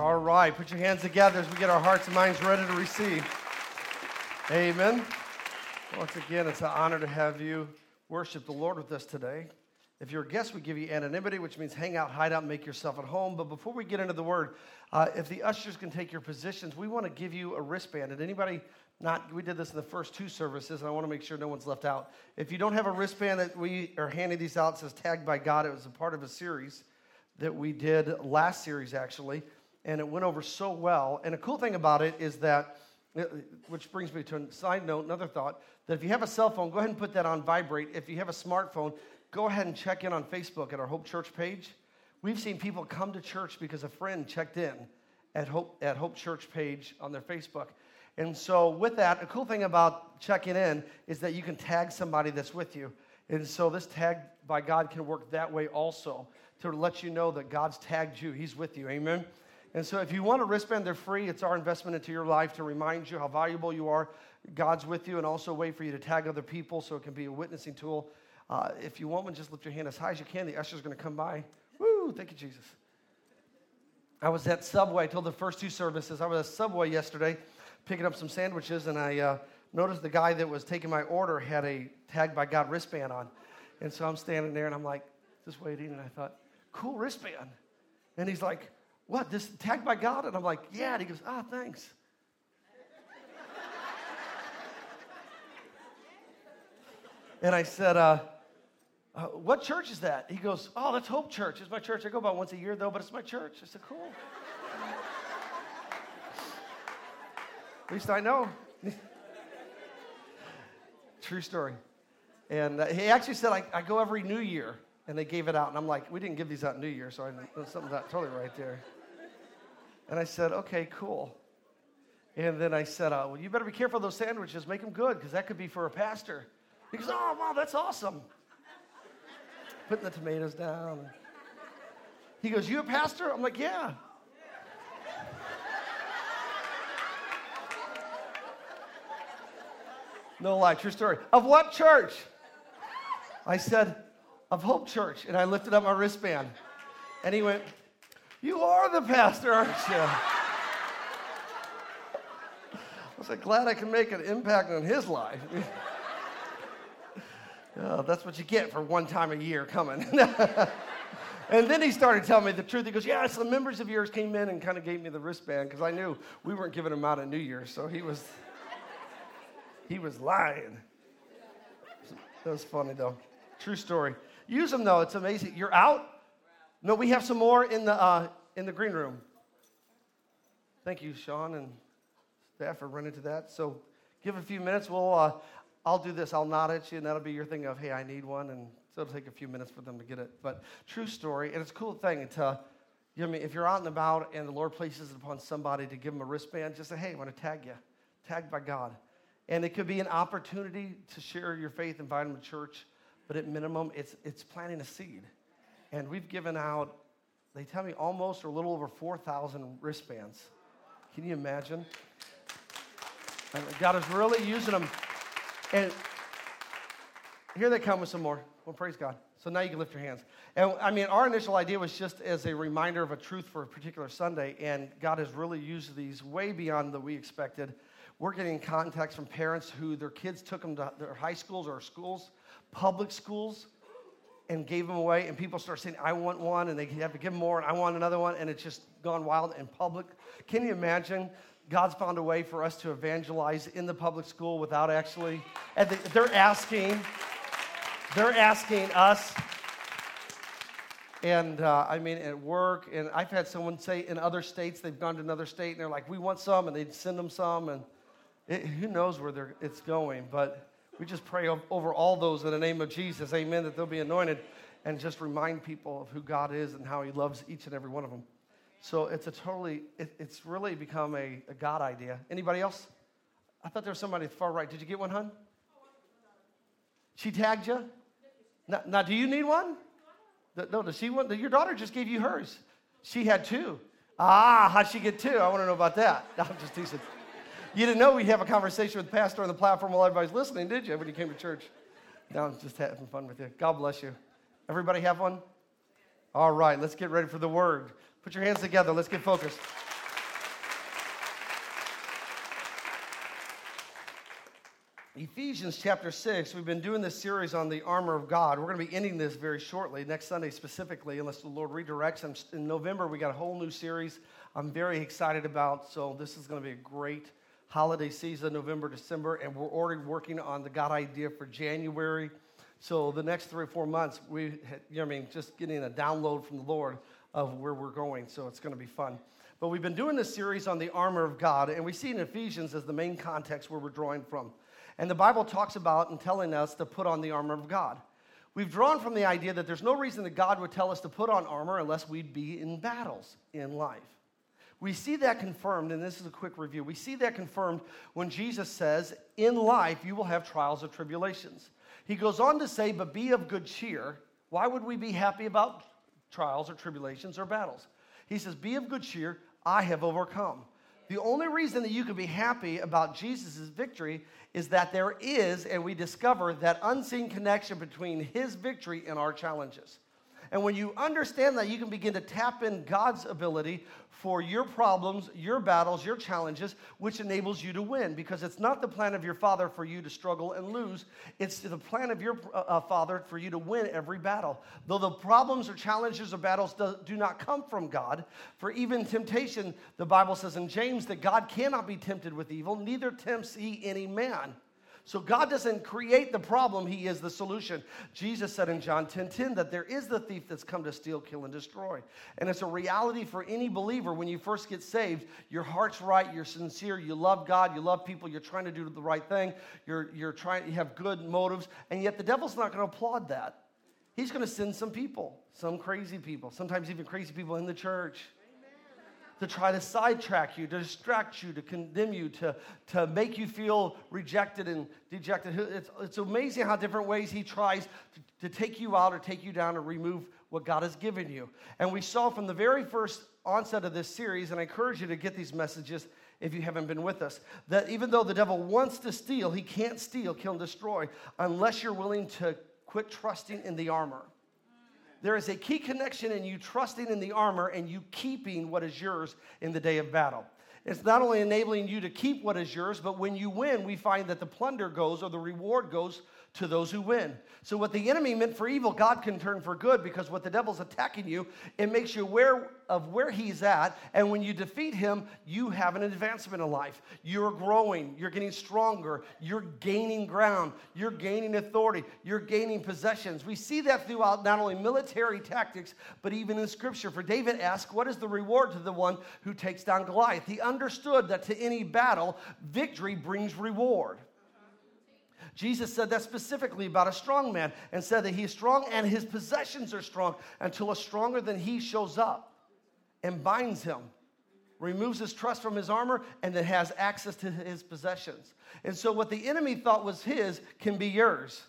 All right, put your hands together as we get our hearts and minds ready to receive. Amen. Once again, it's an honor to have you worship the Lord with us today. If you're a guest, we give you anonymity, which means hang out, hide out, make yourself at home. But before we get into the word, if the ushers can take your positions, we want to give you a wristband. And anybody we did this in the first two services, and I want to make sure no one's left out. If you don't have a wristband, that we are handing these out, it says Tagged by God. It was a part of a series that we did last series, actually, and it went over so well. And a cool thing about it is that, which brings me to a side note, another thought, that if you have a cell phone, go ahead and put that on vibrate. If you have a smartphone, go ahead and check in on Facebook at our Hope Church page. We've seen people come to church because a friend checked in at Hope Church page on their Facebook. And so with that, a cool thing about checking in is that you can tag somebody that's with you. And so this Tagged by God can work that way also, to let you know that God's tagged you. He's with you. Amen? And so if you want a wristband, they're free. It's our investment into your life to remind you how valuable you are. God's with you, and also a way for you to tag other people so it can be a witnessing tool. If you want one, just lift your hand as high as you can. The usher's going to come by. Woo, thank you, Jesus. I was at Subway. I told the first two services. I was at Subway yesterday picking up some sandwiches, and I noticed the guy that was taking my order had a Tagged by God wristband on. And so I'm standing there, and I'm like, just waiting, and I thought, cool wristband. And he's like, what, this Tagged by God? And I'm like, yeah. And he goes, thanks. And I said, what church is that? He goes, that's Hope Church. It's my church. I go about once a year, though, but it's my church. I said, cool. At least I know. True story. And he actually said, I go every New Year, and they gave it out. And I'm like, we didn't give these out New Year, so I know something's not totally right there. And I said, okay, cool. And then I said, well, you better be careful of those sandwiches. Make them good, because that could be for a pastor. He goes, oh, wow, that's awesome. Putting the tomatoes down. He goes, you a pastor? I'm like, yeah. No lie, true story. Of what church? I said, of Hope Church. And I lifted up my wristband. And he went, you are the pastor, aren't you? I was like, glad I can make an impact on his life. That's what you get for one time a year coming. And then he started telling me the truth. He goes, yeah, some members of yours came in and kind of gave me the wristband because I knew we weren't giving them out at New Year's. So he was lying. That was funny, though. True story. Use them, though. It's amazing. You're out? No, we have some more in the green room. Thank you, Sean and staff, for running to that. So give a few minutes. I'll do this. I'll nod at you, and that'll be your thing of, hey, I need one. And so it'll take a few minutes for them to get it. But true story, and it's a cool thing to, if you're out and about and the Lord places it upon somebody to give them a wristband, just say, hey, I want to tag you. Tagged by God. And it could be an opportunity to share your faith, invite them to church. But at minimum, it's planting a seed. And we've given out, they tell me, almost or a little over 4,000 wristbands. Can you imagine? And God is really using them. And here they come with some more. Well, praise God. So now you can lift your hands. And our initial idea was just as a reminder of a truth for a particular Sunday. And God has really used these way beyond what we expected. We're getting contacts from parents who their kids took them to their high schools or schools, public schools, and gave them away. And people start saying, I want one, and they have to give more, and I want another one, and it's just gone wild in public. Can you imagine? God's found a way for us to evangelize in the public school without actually, they're asking us, and at work, and I've had someone say in other states, they've gone to another state, and they're like, we want some, and they'd send them some, and who knows where it's going, but we just pray over all those in the name of Jesus, amen, that they'll be anointed, and just remind people of who God is and how he loves each and every one of them. So it's really become a God idea. Anybody else? I thought there was somebody at the far right. Did you get one, hon? She tagged you? Now, do you need one? No, does she want? Your daughter just gave you hers. She had two. How'd she get two? I want to know about that. No, I'm just teasing. You didn't know we'd have a conversation with the pastor on the platform while everybody's listening, did you, when you came to church? No, I'm just having fun with you. God bless you. Everybody have one? All right, let's get ready for the word. Put your hands together. Let's get focused. Ephesians chapter 6, we've been doing this series on the armor of God. We're going to be ending this very shortly, next Sunday specifically, unless the Lord redirects. And in November, we got a whole new series I'm very excited about. So this is going to be a great holiday season, November, December, and we're already working on the God idea for January. So the next 3 or 4 months, just getting a download from the Lord of where we're going. So it's going to be fun. But we've been doing this series on the armor of God, and we see in Ephesians as the main context where we're drawing from. And the Bible talks about and telling us to put on the armor of God. We've drawn from the idea that there's no reason that God would tell us to put on armor unless we'd be in battles in life. We see that confirmed, and this is a quick review. We see that confirmed when Jesus says, in life you will have trials or tribulations. He goes on to say, but be of good cheer. Why would we be happy about trials or tribulations or battles? He says, be of good cheer, I have overcome. The only reason that you can be happy about Jesus' victory is that there is, and we discover, that unseen connection between his victory and our challenges. And when you understand that, you can begin to tap in God's ability for your problems, your battles, your challenges, which enables you to win. Because it's not the plan of your Father for you to struggle and lose. It's the plan of your Father for you to win every battle. Though the problems or challenges or battles do not come from God, for even temptation, the Bible says in James that God cannot be tempted with evil, neither tempts he any man. So God doesn't create the problem, he is the solution. Jesus said in John 10:10 that there is the thief that's come to steal, kill, and destroy. And it's a reality for any believer when you first get saved. Your heart's right, you're sincere, you love God, you love people, you're trying to do the right thing, you have good motives, and yet the devil's not going to applaud that. He's going to send some people, some crazy people, sometimes even crazy people in the church, to try to sidetrack you, to distract you, to condemn you, to make you feel rejected and dejected. It's amazing how different ways he tries to take you out or take you down or remove what God has given you. And we saw from the very first onset of this series, and I encourage you to get these messages if you haven't been with us, that even though the devil wants to steal, he can't steal, kill, and destroy unless you're willing to quit trusting in the armor. There is a key connection in you trusting in the armor and you keeping what is yours in the day of battle. It's not only enabling you to keep what is yours, but when you win, we find that the plunder goes or the reward goes to those who win. So what the enemy meant for evil, God can turn for good, because what the devil's attacking you, it makes you aware of where he's at. And when you defeat him, you have an advancement in life. You're growing. You're getting stronger. You're gaining ground. You're gaining authority. You're gaining possessions. We see that throughout not only military tactics, but even in Scripture. For David asked, what is the reward to the one who takes down Goliath? He understood that to any battle, victory brings reward. Jesus said that specifically about a strong man and said that he is strong and his possessions are strong until a stronger than he shows up and binds him, removes his trust from his armor, and then has access to his possessions. And so what the enemy thought was his can be yours.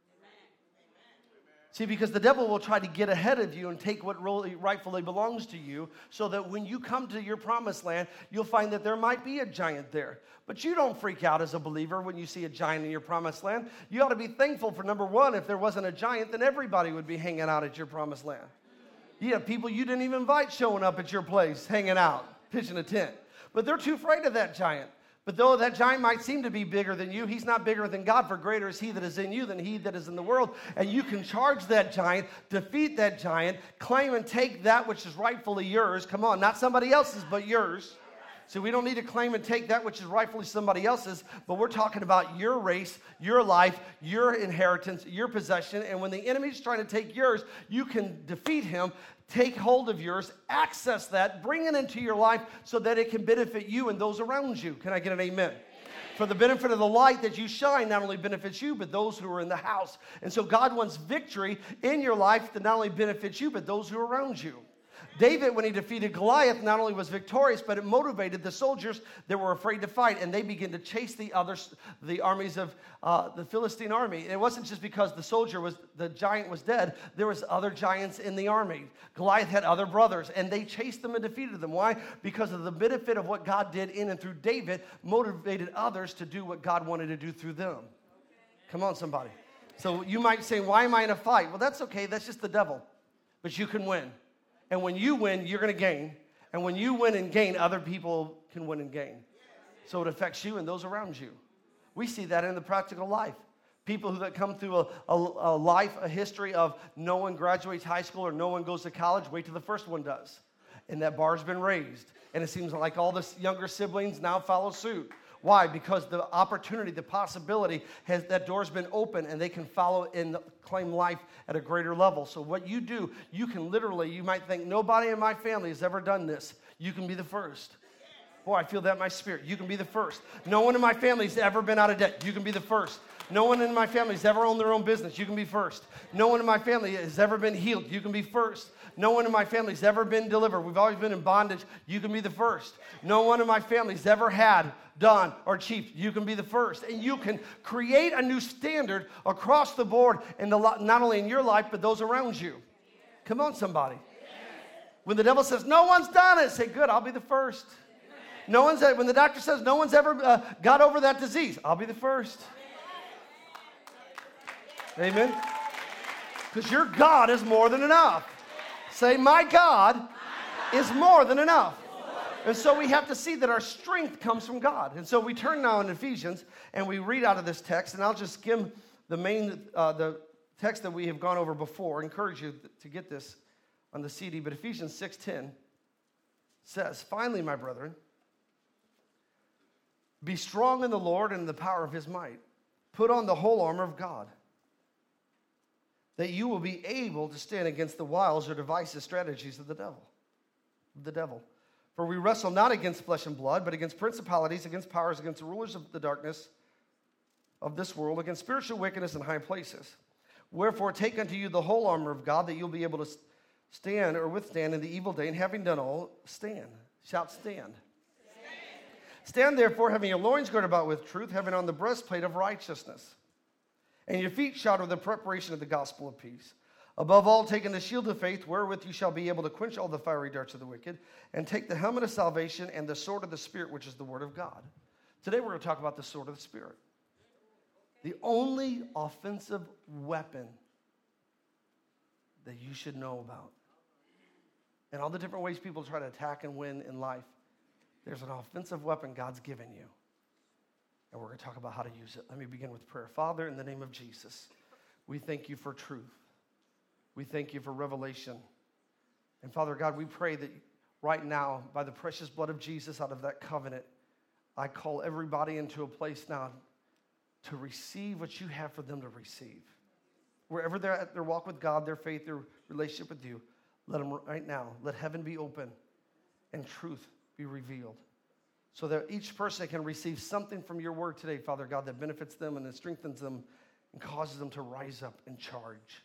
See, because the devil will try to get ahead of you and take what really rightfully belongs to you, so that when you come to your promised land, you'll find that there might be a giant there. But you don't freak out as a believer when you see a giant in your promised land. You ought to be thankful for, number one, if there wasn't a giant, then everybody would be hanging out at your promised land. You have people you didn't even invite showing up at your place, hanging out, pitching a tent. But they're too afraid of that giant. But though that giant might seem to be bigger than you, he's not bigger than God, for greater is he that is in you than he that is in the world. And you can charge that giant, defeat that giant, claim and take that which is rightfully yours. Come on, not somebody else's, but yours. So we don't need to claim and take that which is rightfully somebody else's, but we're talking about your race, your life, your inheritance, your possession. And when the enemy's trying to take yours, you can defeat him, take hold of yours, access that, bring it into your life so that it can benefit you and those around you. Can I get an amen? For the benefit of the light that you shine not only benefits you, but those who are in the house. And so God wants victory in your life that not only benefits you, but those who are around you. David, when he defeated Goliath, not only was victorious, but it motivated the soldiers that were afraid to fight, and they began to chase the armies of the Philistine army. It wasn't just because the giant was dead. There was other giants in the army. Goliath had other brothers, and they chased them and defeated them. Why? Because of the benefit of what God did in and through David motivated others to do what God wanted to do through them. Come on, somebody. So you might say, why am I in a fight? Well, that's okay. That's just the devil. But you can win. And when you win, you're going to gain. And when you win and gain, other people can win and gain. So it affects you and those around you. We see that in the practical life. People that come through a life, a history of no one graduates high school or no one goes to college, wait till the first one does. And that bar's been raised. And it seems like all the younger siblings now follow suit. Why? Because the opportunity, the possibility, that door's been open and they can follow and claim life at a greater level. So what you do, you can literally, you might think, nobody in my family has ever done this. You can be the first. Boy, I feel that in my spirit. You can be the first. No one in my family has ever been out of debt. You can be the first. No one in my family has ever owned their own business. You can be first. No one in my family has ever been healed. You can be first. No one in my family has ever been delivered. We've always been in bondage. You can be the first. No one in my family has ever had, done, or achieved. You can be the first. And you can create a new standard across the board, not only in your life, but those around you. Come on, somebody. When the devil says, no one's done it, say, good, I'll be the first. When the doctor says no one's ever got over that disease, I'll be the first. Amen? Because your God is more than enough. Say, my God is more than enough. And so we have to see that our strength comes from God. And so we turn now in Ephesians, and we read out of this text, and I'll just skim the text that we have gone over before. I encourage you to get this on the CD. But Ephesians 6:10 says, finally, my brethren, be strong in the Lord and in the power of his might. Put on the whole armor of God, that you will be able to stand against the wiles or devices, strategies of the devil. For we wrestle not against flesh and blood, but against principalities, against powers, against the rulers of the darkness of this world, against spiritual wickedness in high places. Wherefore take unto you the whole armor of God, that you'll be able to stand or withstand in the evil day, and having done all, stand. Shout, stand. Stand therefore, having your loins girded about with truth, having on the breastplate of righteousness, and your feet shod with the preparation of the gospel of peace. Above all, taking the shield of faith, wherewith you shall be able to quench all the fiery darts of the wicked, and take the helmet of salvation and the sword of the Spirit, which is the word of God. Today we're going to talk about the sword of the Spirit. The only offensive weapon that you should know about. And all the different ways people try to attack and win in life, there's an offensive weapon God's given you. And we're going to talk about how to use it. Let me begin with prayer. Father, in the name of Jesus, we thank you for truth. We thank you for revelation. And Father God, we pray that right now, by the precious blood of Jesus out of that covenant, I call everybody into a place now to receive what you have for them to receive. Wherever they're at their walk with God, their faith, their relationship with you, let them right now, let heaven be open and truth be revealed, so that each person can receive something from your word today, Father God, that benefits them and that strengthens them and causes them to rise up and charge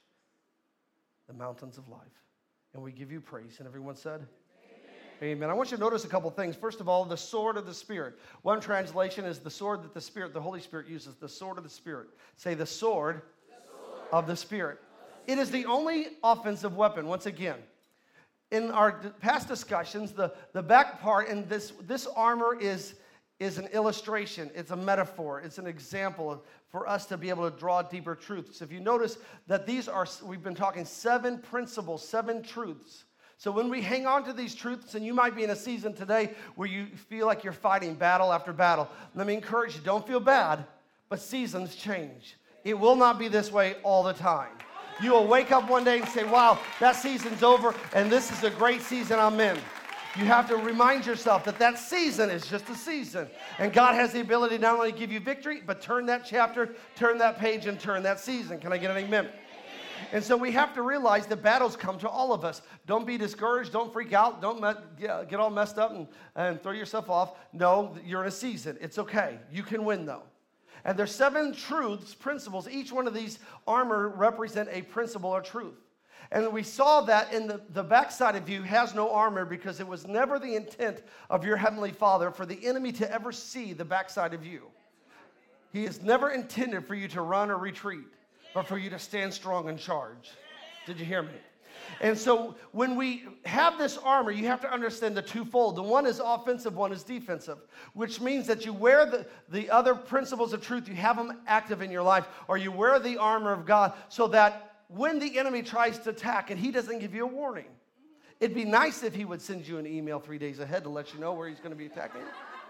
the mountains of life. And we give you praise. And everyone said, Amen. I want you to notice a couple things. First of all, the sword of the Spirit. One translation is the sword that the Holy Spirit uses, the sword of the Spirit. Say the sword of the Spirit. It is the only offensive weapon, once again. In our past discussions, the back part, and this armor is an illustration. It's a metaphor. It's an example for us to be able to draw deeper truths. If you notice that we've been talking 7 principles, 7 truths. So when we hang on to these truths, and you might be in a season today where you feel like you're fighting battle after battle, let me encourage you, don't feel bad, but seasons change. It will not be this way all the time. You will wake up one day and say, wow, that season's over, and this is a great season I'm in. You have to remind yourself that season is just a season. And God has the ability not only to give you victory, but turn that chapter, turn that page, and turn that season. Can I get an amen? And so we have to realize that battles come to all of us. Don't be discouraged. Don't freak out. Don't get all messed up and throw yourself off. No, you're in a season. It's okay. You can win, though. And there's 7 truths, principles. Each one of these armor represent a principle or truth. And we saw that in the backside of you has no armor, because it was never the intent of your Heavenly Father for the enemy to ever see the backside of you. He is never intended for you to run or retreat, but for you to stand strong and charge. Did you hear me? And so when we have this armor, you have to understand the twofold. The one is offensive, one is defensive, which means that you wear the other principles of truth, you have them active in your life, or you wear the armor of God so that when the enemy tries to attack and he doesn't give you a warning. It'd be nice if he would send you an email 3 days ahead to let you know where he's going to be attacking.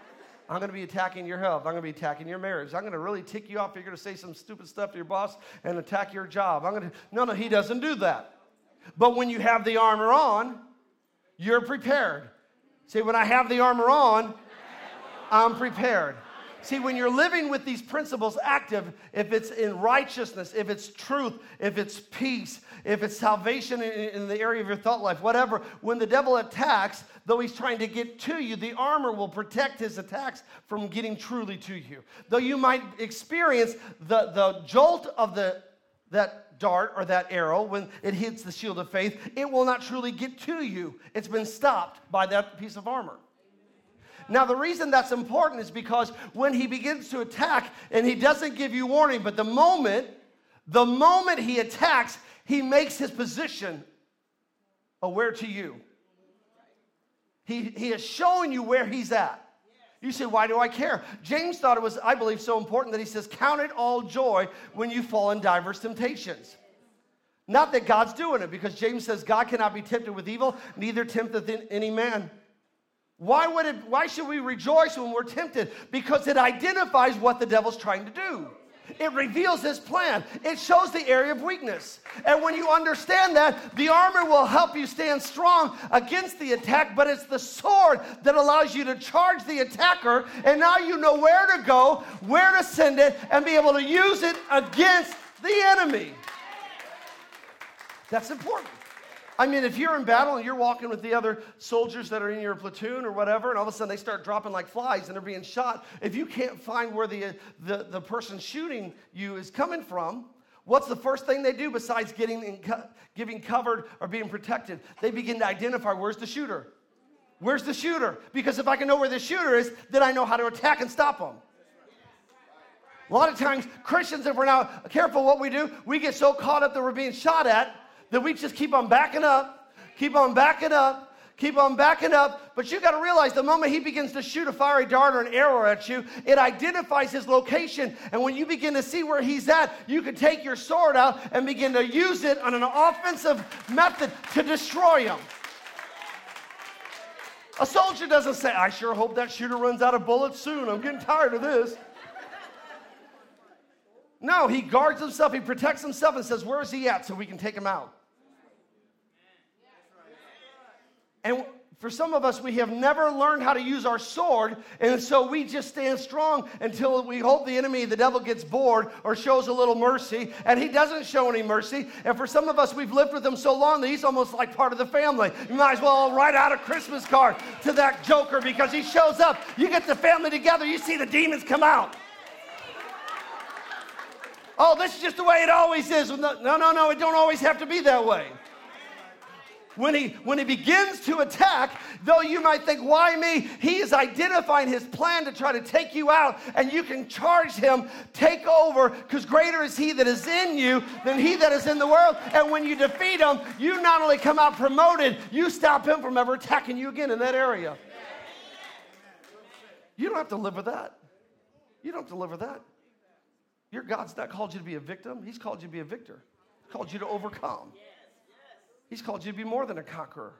I'm going to be attacking your health. I'm going to be attacking your marriage. I'm going to really tick you off. You're going to say some stupid stuff to your boss and attack your job. No, he doesn't do that. But when you have the armor on, you're prepared. See, when I have the armor on, I'm prepared. See, when you're living with these principles active, if it's in righteousness, if it's truth, if it's peace, if it's salvation in the area of your thought life, whatever, when the devil attacks, though he's trying to get to you, the armor will protect his attacks from getting truly to you. Though you might experience the jolt of that dart or that arrow when it hits the shield of faith, it will not truly get to you. It's been stopped by that piece of armor. Now, the reason that's important is because when he begins to attack and he doesn't give you warning, but the moment he attacks, he makes his position aware to you. He is showing you where he's at. You say, why do I care? James thought it was, I believe, so important that he says, count it all joy when you fall in diverse temptations. Not that God's doing it, because James says God cannot be tempted with evil, neither tempteth any man. Why should we rejoice when we're tempted? Because it identifies what the devil's trying to do. It reveals his plan. It shows the area of weakness. And when you understand that, the armor will help you stand strong against the attack, but it's the sword that allows you to charge the attacker, and now you know where to go, where to send it, and be able to use it against the enemy. That's important. I mean, if you're in battle and you're walking with the other soldiers that are in your platoon or whatever, and all of a sudden they start dropping like flies and they're being shot, if you can't find where the person shooting you is coming from, what's the first thing they do besides giving covered or being protected? They begin to identify, where's the shooter? Where's the shooter? Because if I can know where the shooter is, then I know how to attack and stop them. A lot of times, Christians, if we're not careful what we do, we get so caught up that we're being shot at that we just keep on backing up, keep on backing up, keep on backing up. But you got to realize the moment he begins to shoot a fiery dart or an arrow at you, it identifies his location. And when you begin to see where he's at, you can take your sword out and begin to use it on an offensive method to destroy him. A soldier doesn't say, I sure hope that shooter runs out of bullets soon. I'm getting tired of this. No, he guards himself, he protects himself and says, where is he at so we can take him out? And for some of us, we have never learned how to use our sword, and so we just stand strong until we hope the enemy, the devil, gets bored or shows a little mercy, and he doesn't show any mercy. And for some of us, we've lived with him so long that he's almost like part of the family. You might as well write out a Christmas card to that joker because he shows up. You get the family together, you see the demons come out. Oh, this is just the way it always is. No, it don't always have to be that way. When he begins to attack, though you might think, why me? He is identifying his plan to try to take you out, and you can charge him, take over, because greater is he that is in you than he that is in the world. And when you defeat him, you not only come out promoted, you stop him from ever attacking you again in that area. You don't have to live with that. You don't have to live with that. Your God's not called you to be a victim. He's called you to be a victor. He's called you to overcome. He's called you to be more than a conqueror.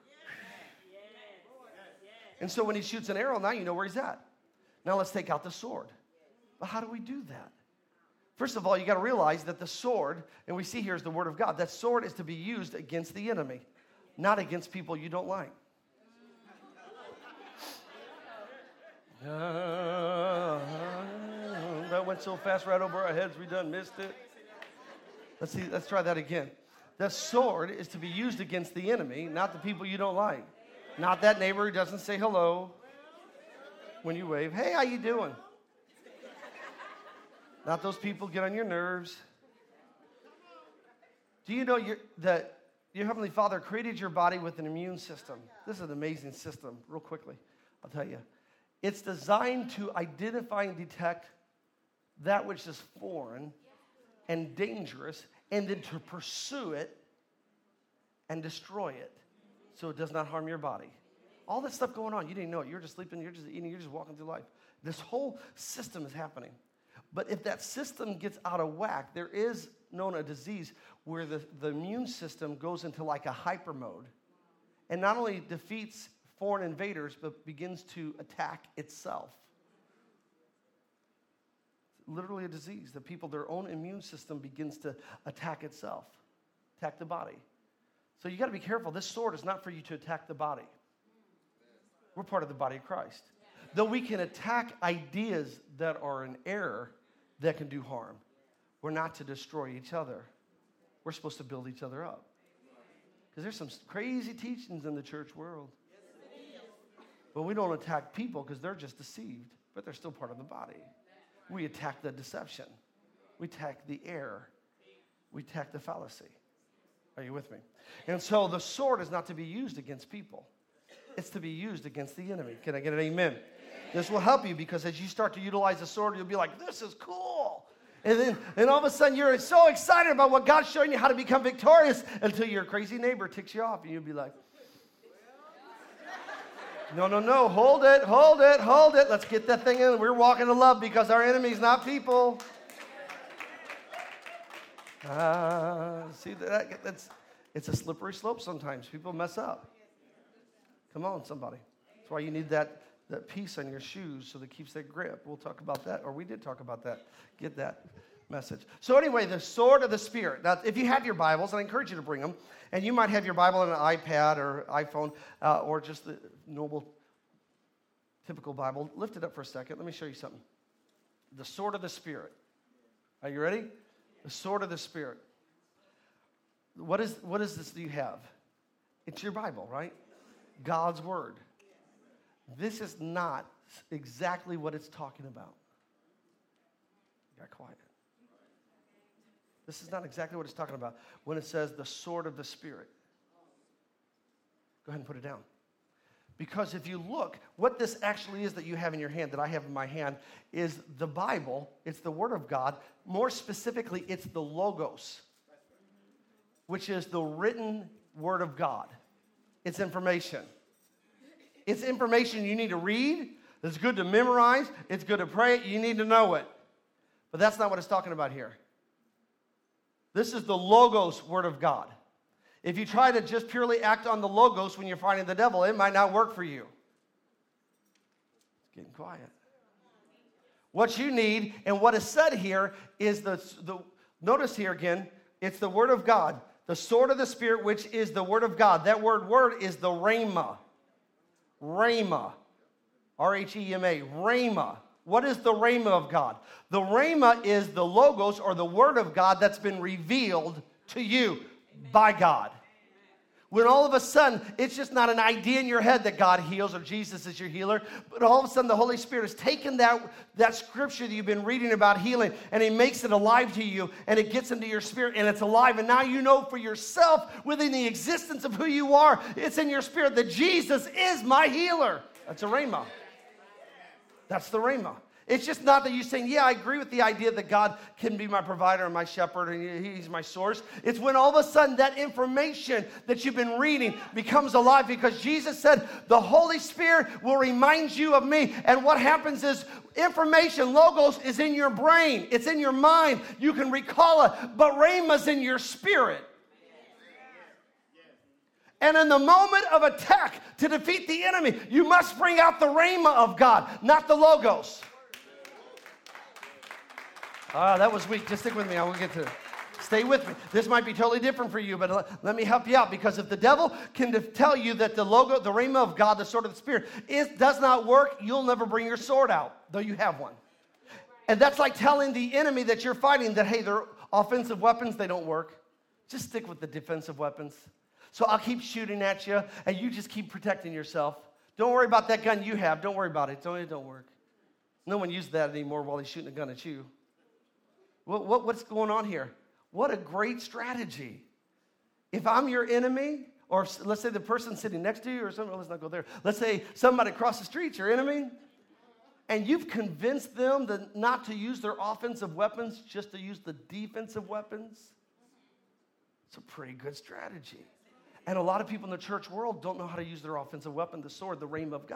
And so when he shoots an arrow, now you know where he's at. Now let's take out the sword. But how do we do that? First of all, you got to realize that the sword, and we see here is the word of God, that sword is to be used against the enemy, not against people you don't like. That went so fast right over our heads, we done missed it. Let's try that again. The sword is to be used against the enemy, not the people you don't like. Not that neighbor who doesn't say hello when you wave. Hey, how you doing? Not those people get on your nerves. Do you know that your Heavenly Father created your body with an immune system? This is an amazing system. Real quickly, I'll tell you. It's designed to identify and detect that which is foreign and dangerous, and then to pursue it and destroy it so it does not harm your body. All that stuff going on, you didn't know it. You're just sleeping, you're just eating, you're just walking through life. This whole system is happening. But if that system gets out of whack, there is known a disease where the immune system goes into like a hyper mode and not only defeats foreign invaders, but begins to attack itself. literally a disease. The people, their own immune system begins to attack itself, attack the body. So you got to be careful. This sword is not for you to attack the body. We're part of the body of Christ. Though we can attack ideas that are in error that can do harm, we're not to destroy each other. We're supposed to build each other up. Because there's some crazy teachings in the church world. But we don't attack people because they're just deceived, but they're still part of the body. We attack the deception. We attack the error. We attack the fallacy. Are you with me? And so the sword is not to be used against people. It's to be used against the enemy. Can I get an amen? This will help you because as you start to utilize the sword, you'll be like, this is cool. And all of a sudden, you're so excited about what God's showing you how to become victorious until your crazy neighbor ticks you off. And you'll be like, no, hold it. Let's get that thing in. We're walking in love because our enemy's not people. See, it's a slippery slope sometimes. People mess up. Come on, somebody. That's why you need that piece on your shoes so that keeps that grip. We'll talk about that, or we did talk about that. Get that message. So anyway, the sword of the Spirit. Now, if you have your Bibles, and I encourage you to bring them, and you might have your Bible on an iPad or iPhone or just the normal, typical Bible. Lift it up for a second. Let me show you something. The sword of the Spirit. Are you ready? The sword of the Spirit. What is this that you have? It's your Bible, right? God's Word. This is not exactly what it's talking about. Got quiet. This is not exactly what it's talking about when it says the sword of the Spirit. Go ahead and put it down. Because if you look, what this actually is that you have in your hand, that I have in my hand, is the Bible. It's the Word of God. More specifically, it's the Logos, which is the written Word of God. It's information. It's information you need to read. It's good to memorize. It's good to pray. You need to know it. But that's not what it's talking about here. This is the Logos Word of God. If you try to just purely act on the Logos when you're fighting the devil, it might not work for you. It's getting quiet. What you need and what is said here is notice here again, it's the Word of God. The sword of the Spirit, which is the Word of God. That word is the Rhema. Rhema. R-H-E-M-A. Rhema. What is the Rhema of God? The Rhema is the Logos or the Word of God that's been revealed to you by God. When all of a sudden, it's just not an idea in your head that God heals or Jesus is your healer, but all of a sudden the Holy Spirit has taken that scripture that you've been reading about healing and He makes it alive to you and it gets into your spirit and it's alive. And now you know for yourself within the existence of who you are, it's in your spirit that Jesus is my healer. That's a Rhema. That's the Rhema. It's just not that you're saying, yeah, I agree with the idea that God can be my provider and my shepherd and He's my source. It's when all of a sudden that information that you've been reading becomes alive because Jesus said the Holy Spirit will remind you of me. And what happens is information, Logos, is in your brain. It's in your mind. You can recall it. But Rhema's in your spirit. And in the moment of attack to defeat the enemy, you must bring out the Rhema of God, not the Logos. That was weak. Just stick with me. I will get to it. Stay with me. This might be totally different for you, but let me help you out. Because if the devil can tell you that the Rhema of God, the sword of the Spirit, does not work, you'll never bring your sword out, though you have one. And that's like telling the enemy that you're fighting that, hey, their offensive weapons, they don't work. Just stick with the defensive weapons. So I'll keep shooting at you, and you just keep protecting yourself. Don't worry about that gun you have. Don't worry about it. It don't work. No one uses that anymore while he's shooting a gun at you. What's going on here? What a great strategy. If I'm your enemy, or let's say the person sitting next to you, or something, let's not go there. Let's say somebody across the street's your enemy, and you've convinced them that not to use their offensive weapons, just to use the defensive weapons. It's a pretty good strategy. And a lot of people in the church world don't know how to use their offensive weapon, the sword, the Rhema of God.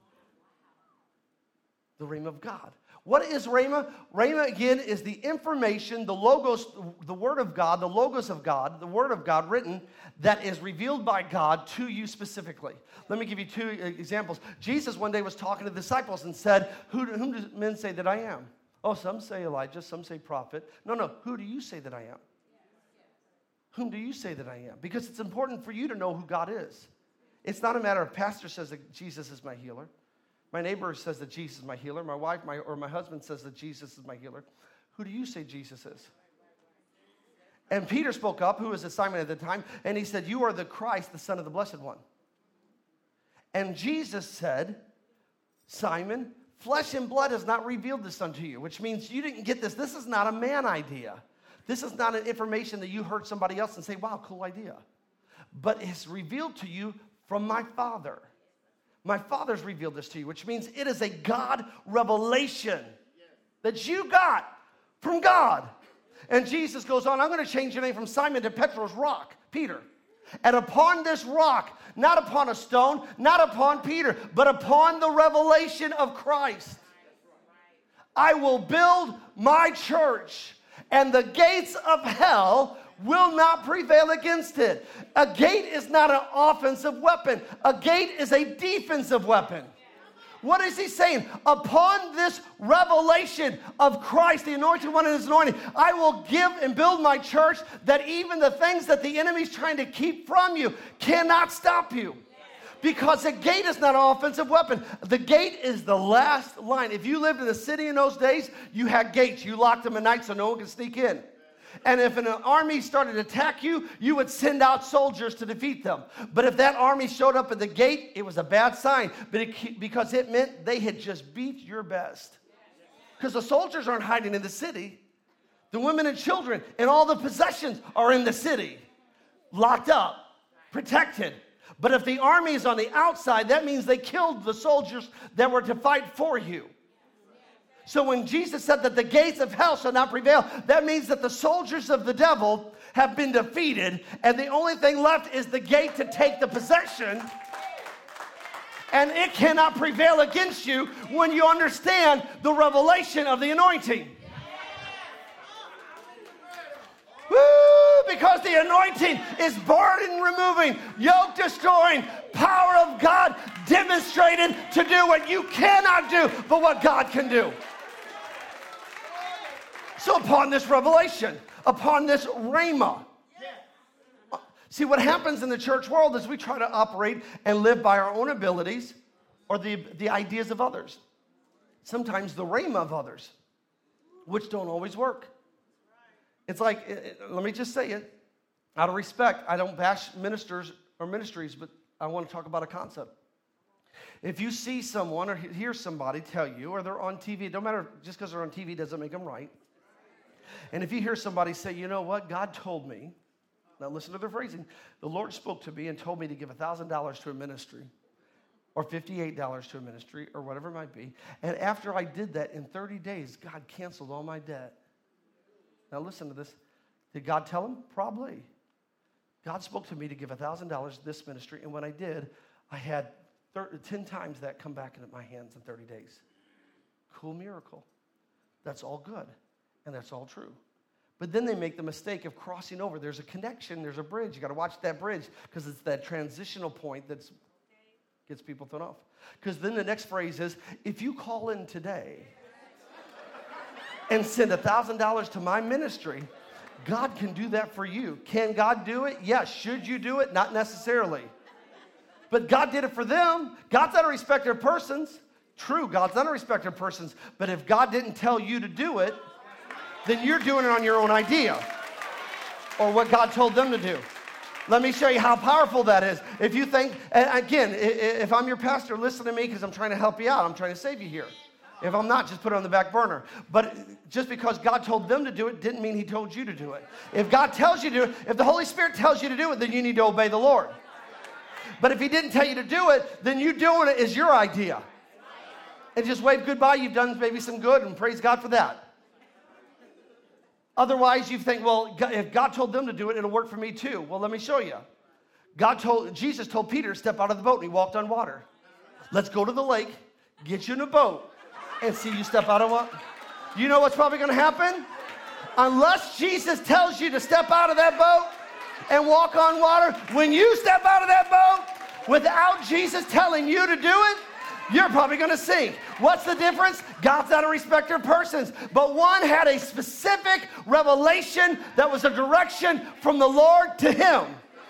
The Rhema of God. What is Rhema? Rhema, again, is the information, the Logos, the Word of God, the Logos of God, the Word of God written that is revealed by God to you specifically. Let me give you two examples. Jesus one day was talking to the disciples and said, whom do men say that I am? Oh, some say Elijah, some say prophet. No, who do you say that I am? Whom do you say that I am? Because it's important for you to know who God is. It's not a matter of pastor says that Jesus is my healer. My neighbor says that Jesus is my healer. My wife or my husband says that Jesus is my healer. Who do you say Jesus is? And Peter spoke up, who was Simon at the time, and he said, you are the Christ, the Son of the Blessed One. And Jesus said, Simon, flesh and blood has not revealed this unto you, which means you didn't get this. This is not a man idea. This is not an information that you heard somebody else and say, wow, cool idea. But it's revealed to you from my Father. My Father's revealed this to you, which means it is a God revelation that you got from God. And Jesus goes on, I'm going to change your name from Simon to Petros, rock, Peter. And upon this rock, not upon a stone, not upon Peter, but upon the revelation of Christ, I will build my church, and the gates of hell will not prevail against it. A gate is not an offensive weapon. A gate is a defensive weapon. What is he saying? Upon this revelation of Christ, the anointed one and his anointing, I will give and build my church, that even the things that the enemy's trying to keep from you cannot stop you. Because a gate is not an offensive weapon. The gate is the last line. If you lived in a city in those days, you had gates. You locked them at night so no one could sneak in. And if an army started to attack you, you would send out soldiers to defeat them. But if that army showed up at the gate, it was a bad sign, because it meant they had just beat your best. Because the soldiers aren't hiding in the city. The women and children and all the possessions are in the city, locked up, protected. But if the army is on the outside, that means they killed the soldiers that were to fight for you. So when Jesus said that the gates of hell shall not prevail, that means that the soldiers of the devil have been defeated, and the only thing left is the gate to take the possession. And it cannot prevail against you when you understand the revelation of the anointing. Woo! Because the anointing is burden removing, yoke destroying, power of God demonstrated to do what you cannot do, but what God can do. So upon this revelation, upon this rhema, see what happens in the church world is we try to operate and live by our own abilities or the ideas of others. Sometimes the rhema of others, which don't always work. It's like, let me just say it, out of respect, I don't bash ministers or ministries, but I want to talk about a concept. If you see someone or hear somebody tell you, or they're on TV, it don't matter, just because they're on TV doesn't make them right. And if you hear somebody say, you know what, God told me, now listen to the phrasing, the Lord spoke to me and told me to give $1,000 to a ministry, or $58 to a ministry, or whatever it might be. And after I did that, in 30 days, God canceled all my debt. Now listen to this. Did God tell him? Probably. God spoke to me to give $1,000 to this ministry, and when I did, I had 10 times that come back into my hands in 30 days. Cool miracle. That's all good, and that's all true. But then they make the mistake of crossing over. There's a connection. There's a bridge. You got to watch that bridge, because it's that transitional point that gets people thrown off. Because then the next phrase is, if you call in today and send $1,000 to my ministry, God can do that for you. Can God do it? Yes. Should you do it? Not necessarily. But God did it for them. God's not a respecter of persons. True, God's not a respecter of persons. But if God didn't tell you to do it, then you're doing it on your own idea or what God told them to do. Let me show you how powerful that is. If you think, and again, if I'm your pastor, listen to me, because I'm trying to help you out. I'm trying to save you here. If I'm not, just put it on the back burner. But just because God told them to do it didn't mean he told you to do it. If God tells you to do it, if the Holy Spirit tells you to do it, then you need to obey the Lord. But if he didn't tell you to do it, then you doing it is your idea. And just wave goodbye. You've done maybe some good, and praise God for that. Otherwise, you think, well, if God told them to do it, it'll work for me too. Well, let me show you. Jesus told Peter to step out of the boat, and he walked on water. Let's go to the lake, get you in a boat, and see you step out of what? You know what's probably going to happen? Unless Jesus tells you to step out of that boat and walk on water, when you step out of that boat without Jesus telling you to do it, You're probably going to sink. What's the difference? God's not a respecter of persons. But one had a specific revelation that was a direction from the Lord to him.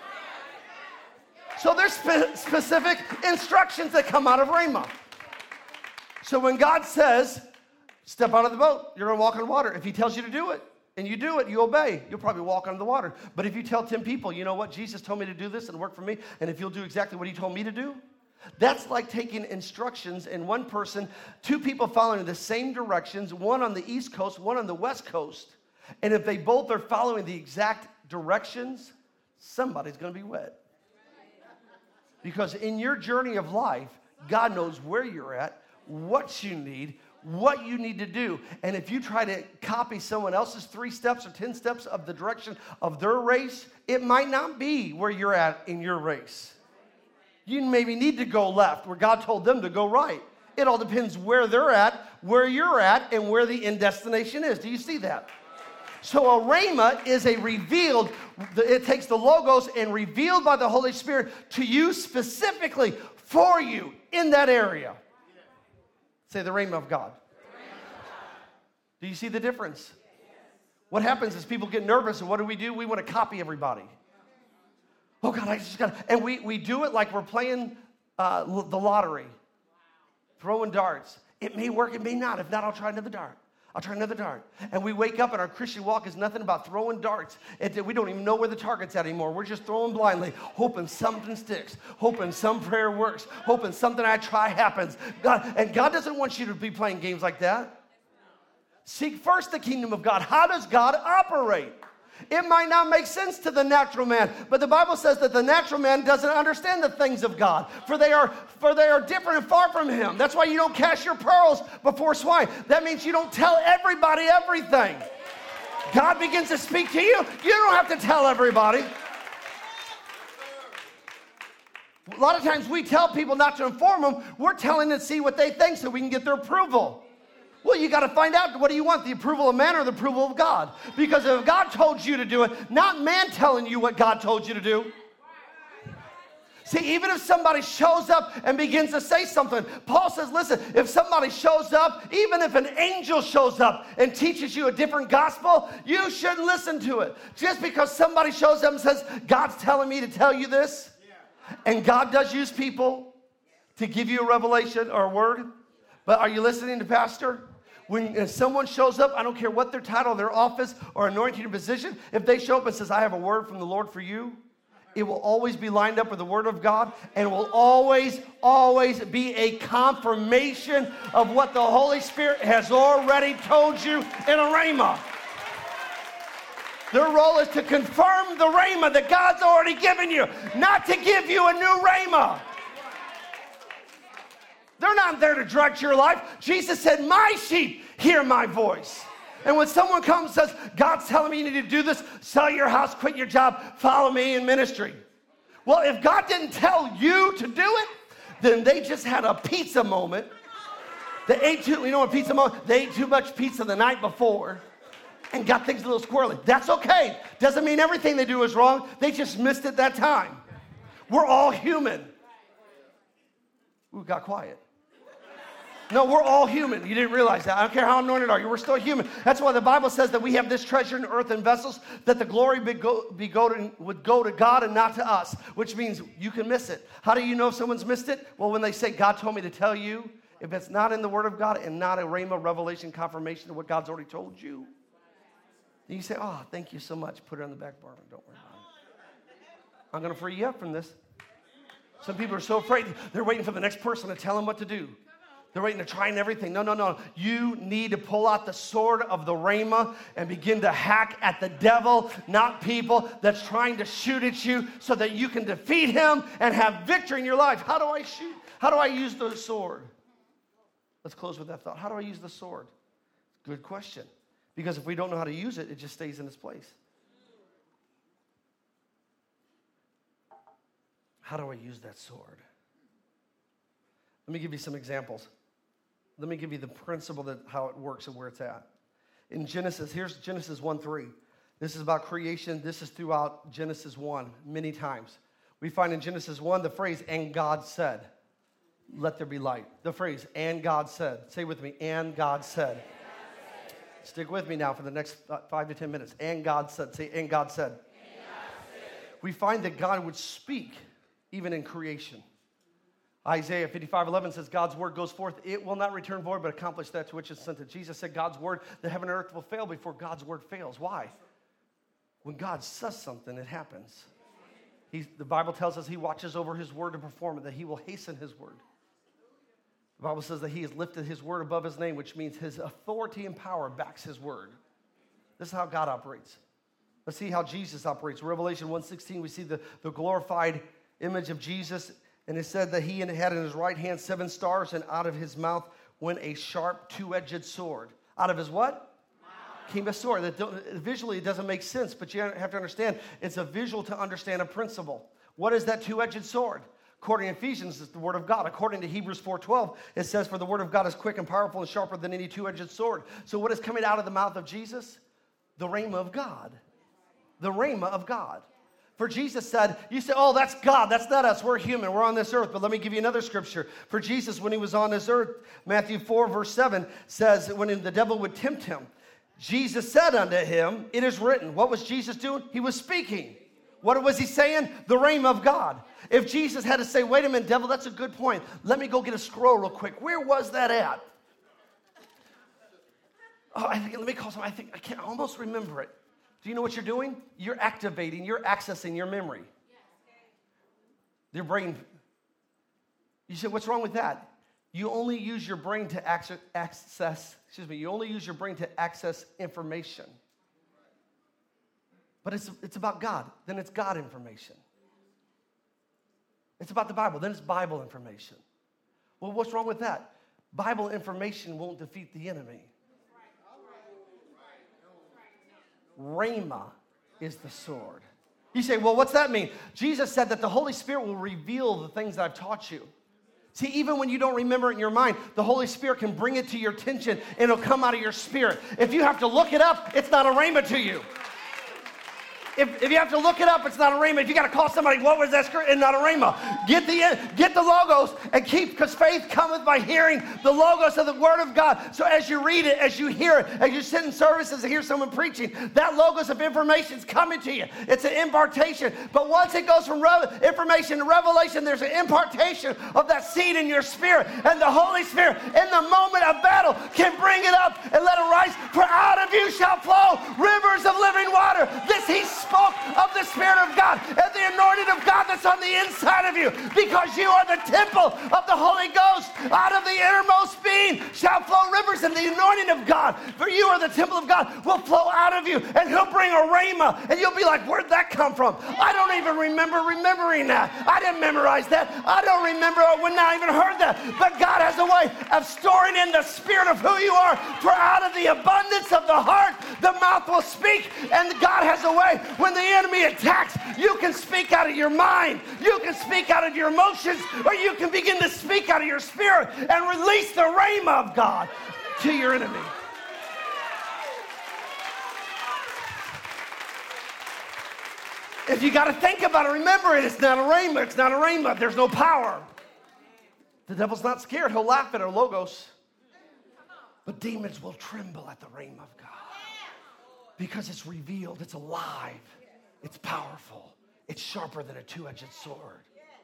So there's specific instructions that come out of Rhema. So when God says, step out of the boat, you're going to walk on water. If he tells you to do it, and you do it, you obey, you'll probably walk on the water. But if you tell 10 people, you know what, Jesus told me to do this and work for me, and if you'll do exactly what he told me to do, that's like taking instructions and one person, two people following the same directions, one on the East Coast, one on the West Coast. And if they both are following the exact directions, somebody's going to be wet. Because in your journey of life, God knows where you're at, what you need to do. And if you try to copy someone else's 3 steps or 10 steps of the direction of their race, it might not be where you're at in your race. You maybe need to go left where God told them to go right. It all depends where they're at, where you're at, and where the end destination is. Do you see that? So a rhema is a revealed, it takes the logos and revealed by the Holy Spirit to you specifically for you in that area. Say the rhema of God. Do you see the difference? What happens is people get nervous, and what do? We want to copy everybody. Oh, God, I just got to. And we do it like we're playing the lottery, throwing darts. It may work, it may not. If not, I'll try another dart. And we wake up, and our Christian walk is nothing about throwing darts. We don't even know where the target's at anymore. We're just throwing blindly, hoping something sticks, hoping some prayer works, hoping something I try happens. God doesn't want you to be playing games like that. Seek first the kingdom of God. How does God operate? It might not make sense to the natural man, but the Bible says that the natural man doesn't understand the things of God, for they are different and far from him. That's why you don't cast your pearls before swine. That means you don't tell everybody everything. God begins to speak to you. You don't have to tell everybody. A lot of times we tell people not to inform them. We're telling them to see what they think so we can get their approval. Well, you got to find out, what do you want, the approval of man or the approval of God? Because if God told you to do it, not man telling you what God told you to do. See, even if somebody shows up and begins to say something, Paul says, listen, if somebody shows up, even if an angel shows up and teaches you a different gospel, you shouldn't listen to it. Just because somebody shows up and says, God's telling me to tell you this, and God does use people to give you a revelation or a word, but are you listening to Pastor? When someone shows up, I don't care what their title, their office, or anointing or position, if they show up and says, I have a word from the Lord for you, it will always be lined up with the word of God, and it will always, always be a confirmation of what the Holy Spirit has already told you in a rhema. Their role is to confirm the rhema that God's already given you, not to give you a new rhema. They're not there to direct your life. Jesus said, my sheep hear my voice. And when someone comes and says, God's telling me you need to do this, sell your house, quit your job, follow me in ministry. Well, if God didn't tell you to do it, then they just had a pizza moment. They ate They ate too much pizza the night before and got things a little squirrely. That's okay. Doesn't mean everything they do is wrong. They just missed it that time. We're all human. Ooh, got quiet. No, we're all human. You didn't realize that. I don't care how anointed are you. We're still human. That's why the Bible says that we have this treasure in earthen vessels, that the glory would go to God and not to us, which means you can miss it. How do you know if someone's missed it? Well, when they say, God told me to tell you, if it's not in the Word of God and not a rhema revelation confirmation of what God's already told you, then you say, oh, thank you so much. Put it on the back burner. Don't worry about it. I'm going to free you up from this. Some people are so afraid. They're waiting for the next person to tell them what to do. They're waiting to try everything. No. You need to pull out the sword of the rhema and begin to hack at the devil, not people that's trying to shoot at you so that you can defeat him and have victory in your life. How do I shoot? How do I use the sword? Let's close with that thought. How do I use the sword? Good question. Because if we don't know how to use it, it just stays in its place. How do I use that sword? Let me give you some examples. Let me give you the principle that how it works and where it's at. In Genesis, here's Genesis 1:3. This is about creation. This is throughout Genesis 1 many times. We find in Genesis 1 the phrase, and God said. let there be light. The phrase, and God said. Say with me, and God said. Stick with me now for the next 5 to 10 minutes. And God said. Say, and God said. We find that God would speak even in creation. Isaiah 55:11 says, God's word goes forth. It will not return void, but accomplish that to which it's sent it. Jesus said, God's word, the heaven and earth will fail before God's word fails. Why? When God says something, it happens. The Bible tells us he watches over his word to perform it, that he will hasten his word. The Bible says that he has lifted his word above his name, which means his authority and power backs his word. This is how God operates. Let's see how Jesus operates. Revelation 1:16, we see the glorified image of Jesus, and it said that he had in his right hand 7 stars, and out of his mouth went a sharp two-edged sword. Out of his what? Came a sword. Visually, it doesn't make sense, but you have to understand, it's a visual to understand a principle. What is that two-edged sword? According to Ephesians, it's the word of God. According to Hebrews 4:12, it says, for the word of God is quick and powerful and sharper than any two-edged sword. So what is coming out of the mouth of Jesus? The rhema of God. The rhema of God. For Jesus said, you say, oh, that's God. That's not us. We're human. We're on this earth. But let me give you another scripture. For Jesus, when he was on this earth, Matthew 4:7 says, when the devil would tempt him, Jesus said unto him, it is written. What was Jesus doing? He was speaking. What was he saying? The rhema of God. If Jesus had to say, wait a minute, devil, that's a good point. Let me go get a scroll real quick. Where was that at? Oh, let me call somebody. I can't almost remember it. Do you know what you're doing? You're activating, you're accessing your memory. Your brain. You say, what's wrong with that? You only use your brain to access information. But it's about God. Then it's God information. It's about the Bible. Then it's Bible information. Well, what's wrong with that? Bible information won't defeat the enemy. Rhema is the sword. You say, well, what's that mean? Jesus said that the Holy Spirit will reveal the things that I've taught you. See, even when you don't remember it in your mind, the Holy Spirit can bring it to your attention and it'll come out of your spirit. If you have to look it up, it's not a rhema to you. If you have to look it up, it's not a rhema. If you got to call somebody, what was that script? It's not a rhema. Get the logos and keep, because faith cometh by hearing the logos of the word of God. So as you read it, as you hear it, as you sit in services and hear someone preaching, that logos of information is coming to you. It's an impartation. But once it goes from information to revelation, there's an impartation of that seed in your spirit. And the Holy Spirit, in the moment of battle, can bring it up and let it rise. For out of you shall flow rivers of living water. This he spoke of the Spirit of God and the anointing of God that's on the inside of you, because you are the temple of the Holy Ghost. Out of the innermost being shall flow rivers, and the anointing of God, for you are the temple of God, will flow out of you, and he'll bring a rhema, and you'll be like, where'd that come from? I don't even remember remembering that. I didn't memorize that. I don't remember when I even heard that. But God has a way of storing in the spirit of who you are, for out of the abundance of the heart, the mouth will speak. And God has a way, when the enemy attacks, you can speak out of your mind, you can speak out of your emotions, or you can begin to speak out of your spirit and release the rhema of God to your enemy. If you got to think about it, remember it. It's not a rhema. It's not a rhema. There's no power. The devil's not scared. He'll laugh at our logos. But demons will tremble at the rhema of God. Because it's revealed, it's alive, it's powerful, it's sharper than a two-edged sword.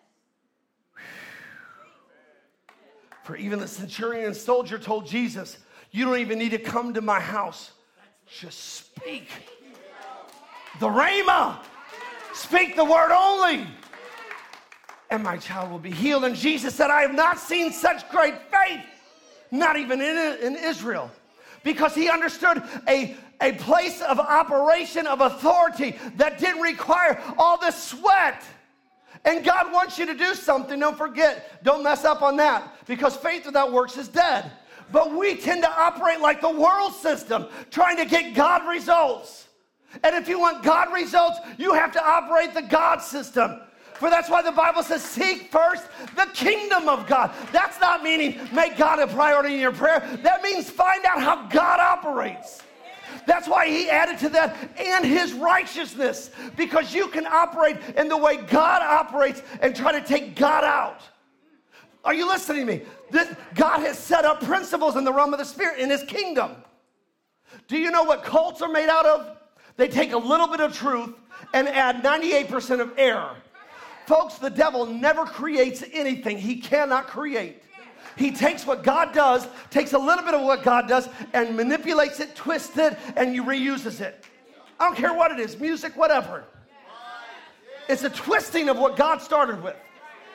For even the centurion and soldier told Jesus, you don't even need to come to my house. Just speak the rhema. Speak the word only, and my child will be healed. And Jesus said, I have not seen such great faith, not even in Israel. Because he understood a place of operation of authority that didn't require all the sweat. And God wants you to do something. Don't forget, don't mess up on that. Because faith without works is dead. But we tend to operate like the world system, trying to get God results. And if you want God results, you have to operate the God system. For that's why the Bible says, seek first the kingdom of God. That's not meaning make God a priority in your prayer. That means find out how God operates. That's why he added to that, and his righteousness. Because you can operate in the way God operates and try to take God out. Are you listening to me? God has set up principles in the realm of the Spirit in his kingdom. Do you know what cults are made out of? They take a little bit of truth and add 98% of error. Folks, the devil never creates anything. He cannot create. He takes what God does, takes a little bit of what God does, and manipulates it, twists it, and he reuses it. I don't care what it is, music, whatever. It's a twisting of what God started with.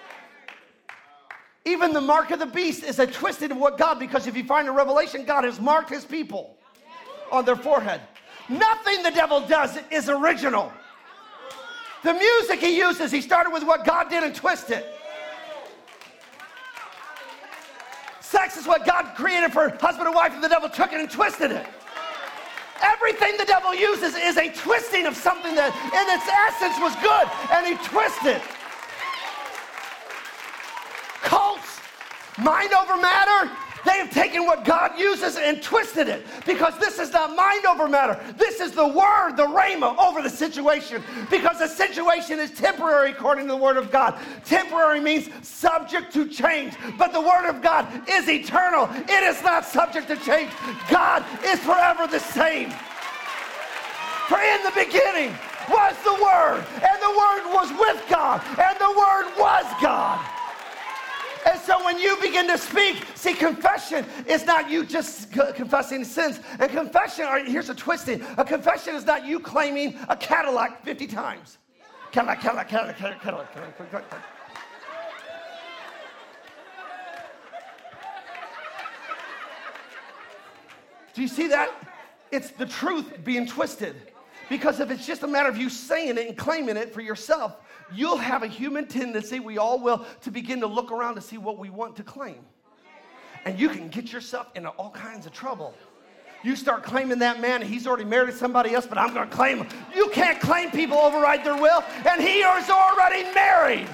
Even the mark of the beast is a twisting of what God, because if you find in Revelation, God has marked his people on their forehead. Nothing the devil does is original. The music he uses, he started with what God did and twisted. Sex is what God created for husband and wife, and the devil took it and twisted it. Everything the devil uses is a twisting of something that in its essence was good, and he twisted. Cults, mind over matter, they have taken what God uses and twisted it, because this is not mind over matter. This is the word, the rhema, over the situation, because the situation is temporary according to the word of God. Temporary means subject to change, but the word of God is eternal. It is not subject to change. God is forever the same. For in the beginning was the Word, and the Word was with God, and the Word was God. And so when you begin to speak, see, confession is not you just confessing sins. And confession, here's a twisting. A confession is not you claiming a Cadillac 50 times. Cadillac. Do you see that? It's the truth being twisted. Because if it's just a matter of you saying it and claiming it for yourself, you'll have a human tendency, we all will, to begin to look around to see what we want to claim. And you can get yourself into all kinds of trouble. You start claiming that man, he's already married somebody else, but I'm going to claim him. You can't claim people override their will, and he is already married.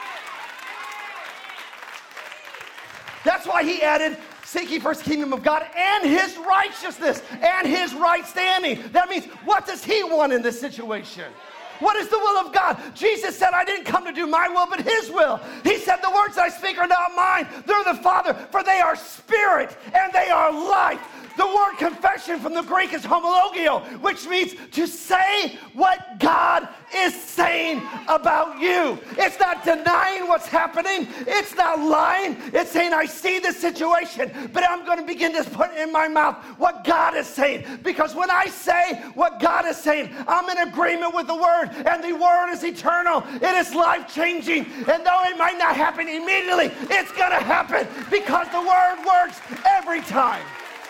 That's why he added, seek ye first the kingdom of God and his righteousness and his right standing. That means, what does he want in this situation? What is the will of God? Jesus said, I didn't come to do my will, but his will. He said, the words I speak are not mine. They're the Father, for they are spirit and they are life. The word confession from the Greek is homologio, which means to say what God is saying about you. It's not denying what's happening. It's not lying. It's saying, I see the situation, but I'm going to begin to put in my mouth what God is saying. Because when I say what God is saying, I'm in agreement with the word, and the word is eternal. It is life-changing. And though it might not happen immediately, it's going to happen because the word works every time.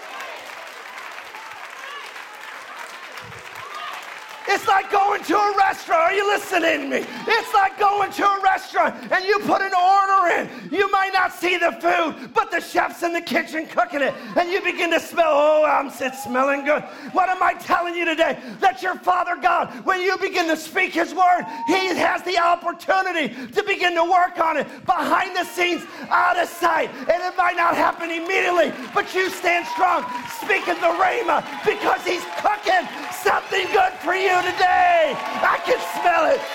It's like going to a restaurant. Are you listening to me? It's like going to a restaurant and you put an order in. You might not see the food, but the chef's in the kitchen cooking it. And you begin to smell, it's smelling good. What am I telling you today? That your Father God, when you begin to speak his word, he has the opportunity to begin to work on it behind the scenes, out of sight. And it might not happen immediately, but you stand strong, speaking the rhema, because he's cooking something good for you today. I can smell it.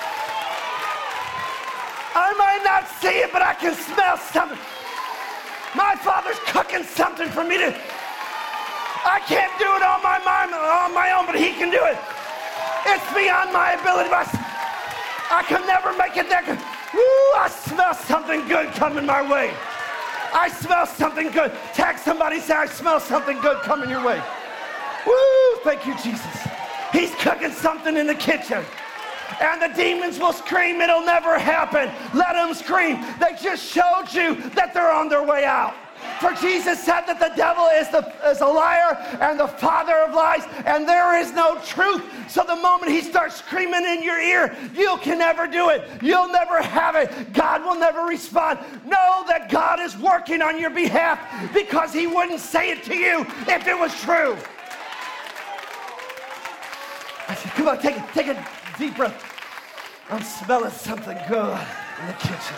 I might not see it, but I can smell something. My Father's cooking something for me to. I can't do it on my own, but he can do it. It's beyond my ability. I can never make it that good. Woo, I smell something good coming my way. I smell something good. Tag somebody, say, I smell something good coming your way. Woo, thank you, Jesus. He's cooking something in the kitchen. And the demons will scream, it'll never happen. Let them scream. They just showed you that they're on their way out. For Jesus said that the devil is a liar and the father of lies, and there is no truth. So the moment he starts screaming in your ear, you can never do it. You'll never have it. God will never respond. Know that God is working on your behalf, because he wouldn't say it to you if it was true. Come on, take a deep breath. I'm smelling something good in the kitchen.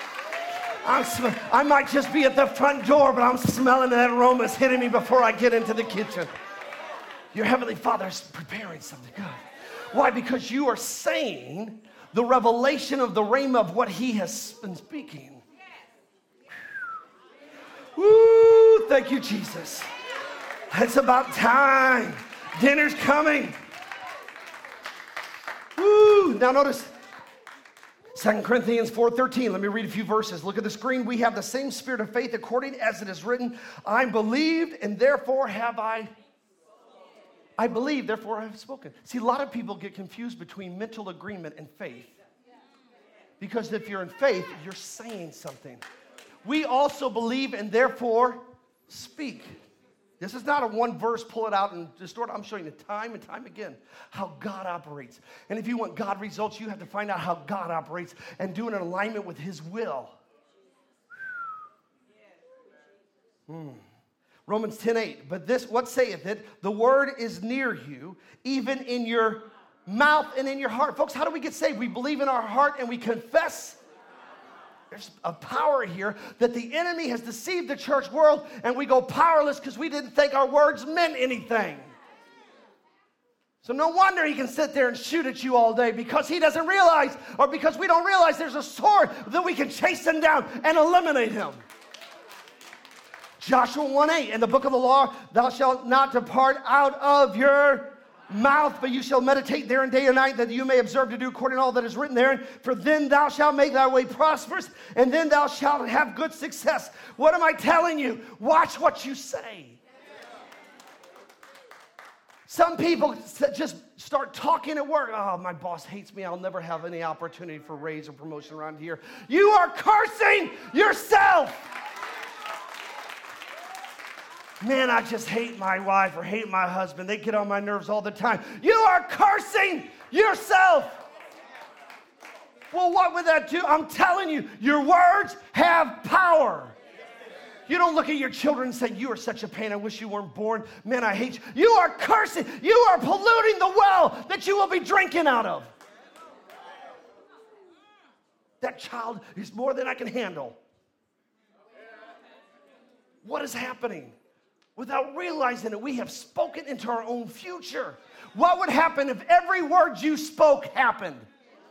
I might just be at the front door, but I'm smelling that aroma is hitting me before I get into the kitchen. Your Heavenly Father is preparing something good. Why? Because you are saying the revelation of the rhema of what he has been speaking. Woo! Thank you, Jesus. It's about time. Dinner's coming. Woo! Now notice 2 Corinthians 4:13. Let me read a few verses. Look at the screen. We have the same spirit of faith according as it is written. I believed and therefore have I believe, therefore I have spoken. See, a lot of people get confused between mental agreement and faith. Because if you're in faith, you're saying something. We also believe and therefore speak. This is not a one verse, pull it out and distort it. I'm showing you time and time again how God operates. And if you want God results, you have to find out how God operates and do it in alignment with his will. Romans 10:8. But this, what saith it? The word is near you, even in your mouth and in your heart. Folks, how do we get saved? We believe in our heart and we confess. There's a power here that the enemy has deceived the church world, and we go powerless because we didn't think our words meant anything. So no wonder he can sit there and shoot at you all day, because he doesn't realize, or because we don't realize there's a sword that we can chase him down and eliminate him. Joshua 1:8, in the book of the law, thou shalt not depart out of your mouth, but you shall meditate therein day and night, that you may observe to do according to all that is written therein. For then thou shalt make thy way prosperous, and then thou shalt have good success. What am I telling you? Watch what you say. Some people just start talking at work. Oh, my boss hates me. I'll never have any opportunity for raise or promotion around here. You are cursing yourself. Man, I just hate my wife or hate my husband. They get on my nerves all the time. You are cursing yourself. Well, what would that do? I'm telling you, your words have power. You don't look at your children and say, you are such a pain. I wish you weren't born. Man, I hate you. You are cursing. You are polluting the well that you will be drinking out of. That child is more than I can handle. What is happening? Without realizing it, we have spoken into our own future. What would happen if every word you spoke happened?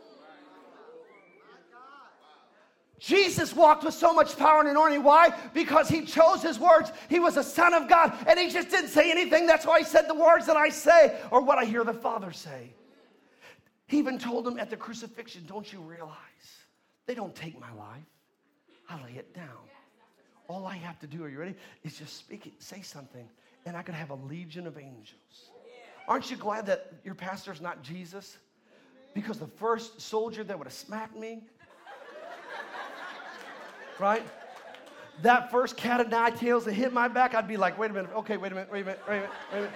Jesus walked with so much power and anointing. Why? Because he chose his words. He was a son of God, and he just didn't say anything. That's why he said the words that I say, or what I hear the Father say. He even told him at the crucifixion, don't you realize they don't take my life? I lay it down. All I have to do, are you ready, is just speak it, say something, and I could have a legion of angels. Aren't you glad that your pastor's not Jesus? Because the first soldier that would have smacked me, right? That first cat of nine tails that hit my back, I'd be like, wait a minute, okay, wait a minute.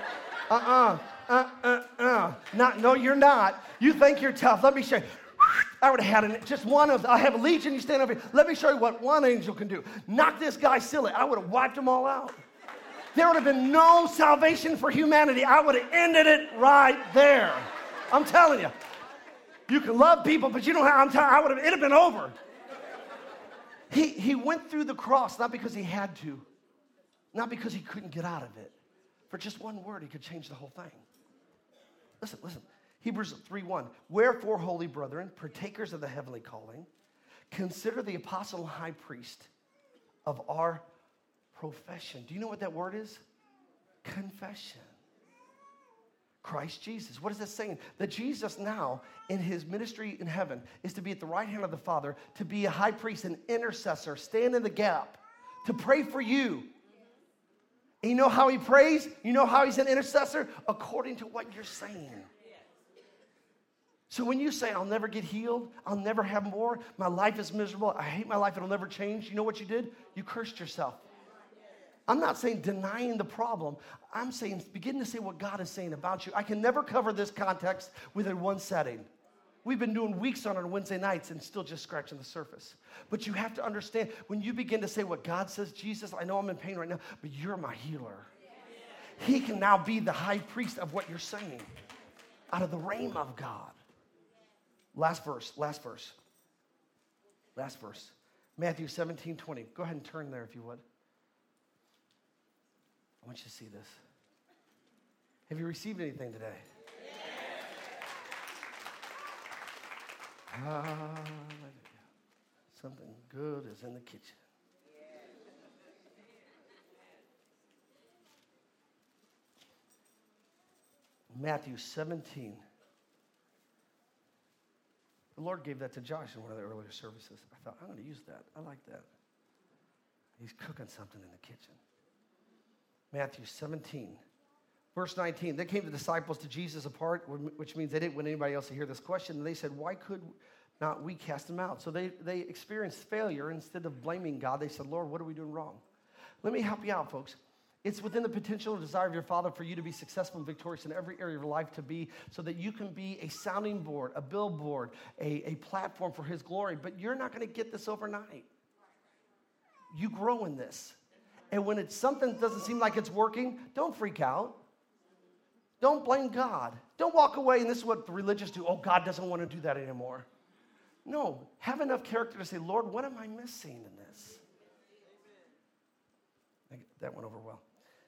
No, you're not. You think you're tough. Let me show you. I would have had just one of them. I have a legion, you stand over here. Let me show you what one angel can do. Knock this guy silly. I would have wiped them all out. There would have been no salvation for humanity. I would have ended it right there. I'm telling you. You can love people, but you don't have, it'd have been over. He went through the cross, not because he had to, not because he couldn't get out of it. For just one word, he could change the whole thing. Listen. Hebrews 3:1. Wherefore, holy brethren, partakers of the heavenly calling, consider the apostle and high priest of our profession. Do you know what that word is? Confession. Christ Jesus. What is that saying? That Jesus now, in his ministry in heaven, is to be at the right hand of the Father, to be a high priest, an intercessor, stand in the gap, to pray for you. And you know how he prays? You know how he's an intercessor? According to what you're saying. So when you say, I'll never get healed, I'll never have more, my life is miserable, I hate my life, it'll never change, you know what you did? You cursed yourself. I'm not saying denying the problem. I'm saying begin to say what God is saying about you. I can never cover this context within one setting. We've been doing weeks on Wednesday nights and still just scratching the surface. But you have to understand, when you begin to say what God says, Jesus, I know I'm in pain right now, but you're my healer. He can now be the high priest of what you're saying out of the realm of God. Last verse. Matthew 17:20. Go ahead and turn there if you would. I want you to see this. Have you received anything today? Hallelujah. Something good is in the kitchen. Matthew 17. The Lord gave that to Josh in one of the earlier services. I thought, I'm going to use that. I like that. He's cooking something in the kitchen. Matthew 17, verse 19. They came the disciples to Jesus apart, which means they didn't want anybody else to hear this question. And they said, why could not we cast him out? So they experienced failure. Instead of blaming God, they said, Lord, what are we doing wrong? Let me help you out, folks. It's within the potential and desire of your Father for you to be successful and victorious in every area of your life, to be so that you can be a sounding board, a billboard, a platform for his glory. But you're not going to get this overnight. You grow in this. And when it's something that doesn't seem like it's working, don't freak out. Don't blame God. Don't walk away, and this is what the religious do. Oh, God doesn't want to do that anymore. No, have enough character to say, Lord, what am I missing in this? That went over well.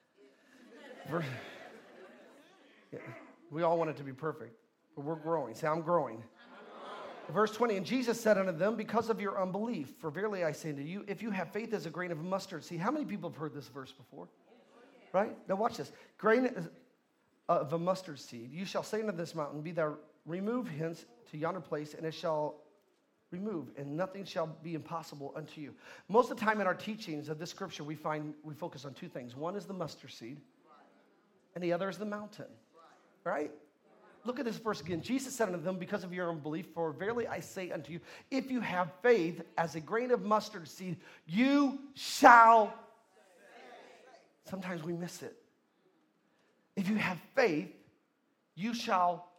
Yeah, we all want it to be perfect, but we're growing. Say, I'm growing. Verse 20, and Jesus said unto them, because of your unbelief, for verily I say unto you, if you have faith as a grain of mustard. See, how many people have heard this verse before? Right? Now watch this. Grain of a mustard seed, you shall say unto this mountain, be thou removed hence to yonder place, and it shall remove, and nothing shall be impossible unto you. Most of the time in our teachings of this scripture, we focus on two things. One is the mustard seed, and the other is the mountain. Right? Look at this verse again. Jesus said unto them, because of your unbelief, for verily I say unto you, if you have faith as a grain of mustard seed, you shall. Sometimes we miss it. If you have faith, you shall.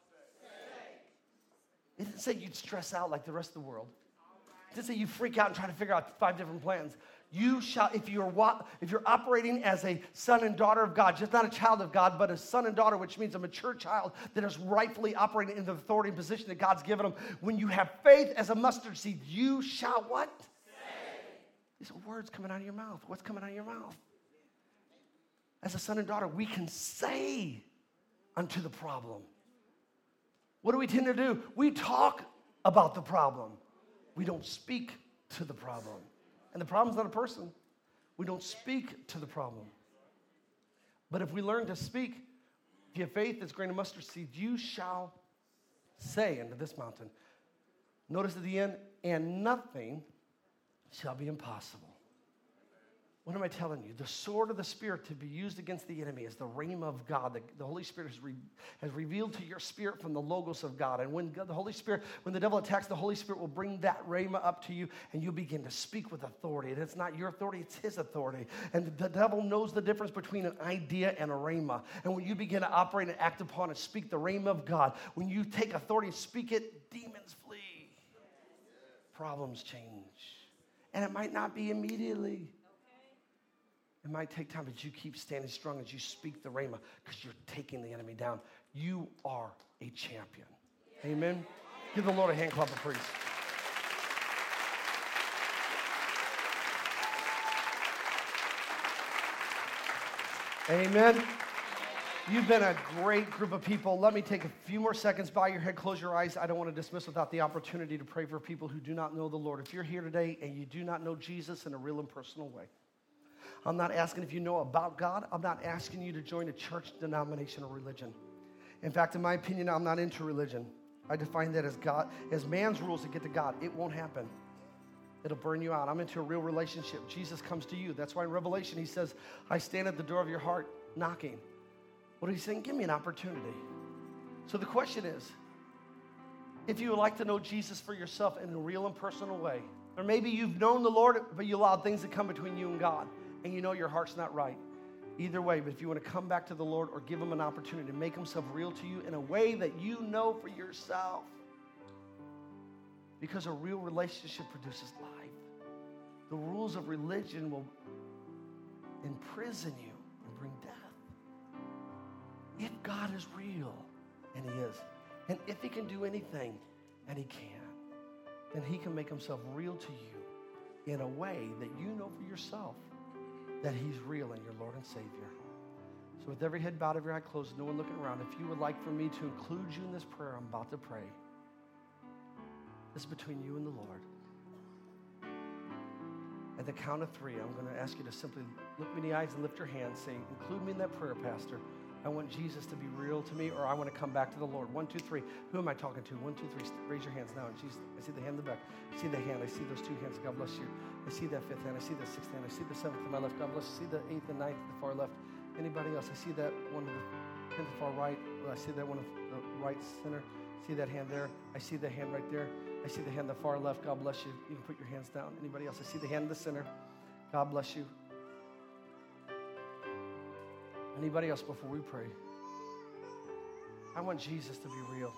It didn't say you'd stress out like the rest of the world. It didn't say you freak out and try to figure out 5 different plans. You shall, if you're operating as a son and daughter of God, just not a child of God, but a son and daughter, which means a mature child that is rightfully operating in the authority and position that God's given them. When you have faith as a mustard seed, you shall what? Say. These are words coming out of your mouth. What's coming out of your mouth? As a son and daughter, we can say unto the problem. What do we tend to do? We talk about the problem. We don't speak to the problem. And the problem's not a person. We don't speak to the problem. But if we learn to speak, if you have faith as grain of mustard seed, you shall say unto this mountain. Notice at the end, and nothing shall be impossible. What am I telling you? The sword of the Spirit to be used against the enemy is the rhema of God. The Holy Spirit has revealed to your spirit from the Logos of God. And when the devil attacks, the Holy Spirit will bring that rhema up to you, and you begin to speak with authority. And it's not your authority, it's his authority. And the devil knows the difference between an idea and a rhema. And when you begin to operate and act upon and speak the rhema of God, when you take authority and speak it, demons flee. Problems change. And it might not be immediately. It might take time, but you keep standing strong as you speak the rhema, because you're taking the enemy down. You are a champion. Amen? Give the Lord a hand clap of praise. Amen. You've been a great group of people. Let me take a few more seconds. Bow your head, close your eyes. I don't want to dismiss without the opportunity to pray for people who do not know the Lord. If you're here today and you do not know Jesus in a real and personal way, I'm not asking if you know about God. I'm not asking you to join a church, denomination, or religion. In fact, in my opinion, I'm not into religion. I define that as man's rules to get to God. It won't happen. It'll burn you out. I'm into a real relationship. Jesus comes to you. That's why in Revelation he says, I stand at the door of your heart knocking. What he's saying, give me an opportunity. So the question is, if you would like to know Jesus for yourself in a real and personal way, or maybe you've known the Lord, but you allowed things to come between you and God, and you know your heart's not right. Either way, but if you want to come back to the Lord or give him an opportunity to make himself real to you in a way that you know for yourself, because a real relationship produces life. The rules of religion will imprison you and bring death. If God is real, and he is, and if he can do anything, and he can, then he can make himself real to you in a way that you know for yourself that he's real and your Lord and Savior. So with every head bowed, every eye closed, no one looking around, if you would like for me to include you in this prayer I'm about to pray, this is between you and the Lord. At the count of 3, I'm going to ask you to simply look me in the eyes and lift your hand, saying, include me in that prayer, Pastor. I want Jesus to be real to me, or I want to come back to the Lord. 1, 2, 3. Who am I talking to? 1, 2, 3. Raise your hands now. Jesus, I see the hand in the back. I see the hand. I see those 2 hands. God bless you. I see that 5th hand. I see the 6th hand. I see the 7th to my left. God bless you. I see the 8th and 9th to the far left. Anybody else? I see that one to the far right. I see that one of the right center. See that hand there? I see the hand right there. I see the hand in the far left. God bless you. You can put your hands down. Anybody else? I see the hand in the center. God bless you. Anybody else before we pray? I want Jesus to be real.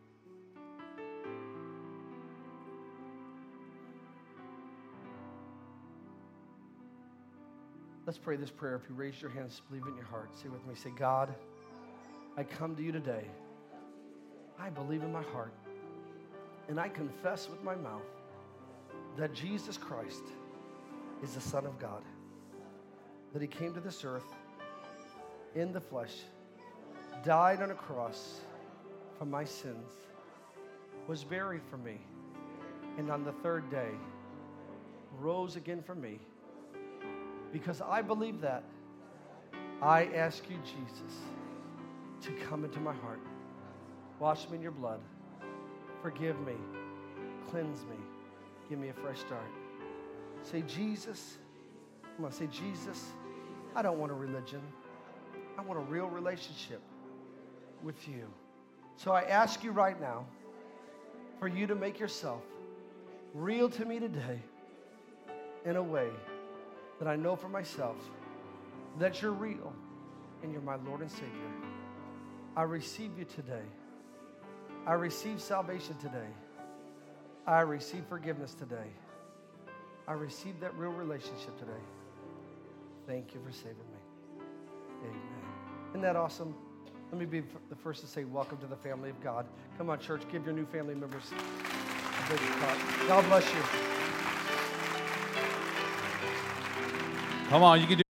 Let's pray this prayer. If you raise your hands, believe it in your heart. Say with me. Say, God, I come to you today. I believe in my heart, and I confess with my mouth that Jesus Christ is the Son of God, that he came to this earth in the flesh, died on a cross for my sins, was buried for me, and on the 3rd day rose again for me. Because I believe that, I ask you, Jesus, to come into my heart. Wash me in your blood. Forgive me. Cleanse me. Give me a fresh start. Say, Jesus. Come on, say, Jesus, I don't want a religion. I want a real relationship with you. So I ask you right now for you to make yourself real to me today in a way that I know for myself that you're real and you're my Lord and Savior. I receive you today. I receive salvation today. I receive forgiveness today. I receive that real relationship today. Thank you for saving me. Amen. Isn't that awesome? Let me be the first to say welcome to the family of God. Come on, church, give your new family members a big clap. God bless you. Come on, you can do